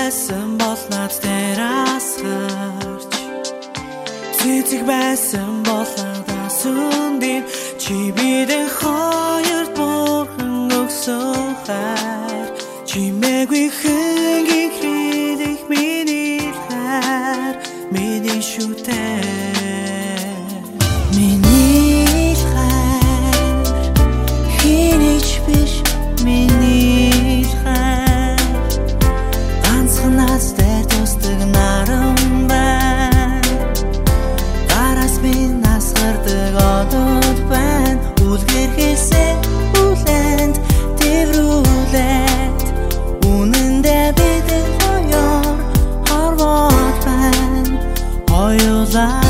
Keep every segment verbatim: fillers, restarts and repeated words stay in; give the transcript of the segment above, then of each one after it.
байсан бол над дээр асгарч цэцэг байсан бол надаас үндин чи бидэн хоёр бурхан өгсөн хайр чимээгүй хэнгийн хрилэх миний хайр миний шүтээ миний хайр хинэж биш миний хайр ганцхан настай тусдаг наран байна дараас минь асгардаг одод байна үлгэрхээсээ үлэнд тэврүүлээд үнэндээ бидэн хоёр хорвоод байна хоёулаа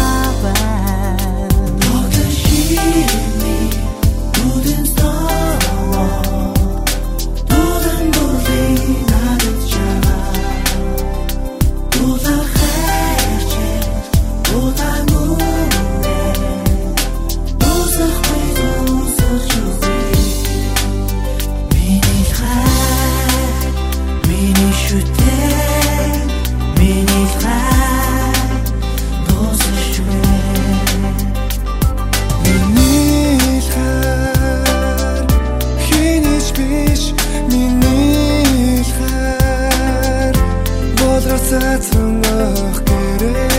Цацрах гэрээ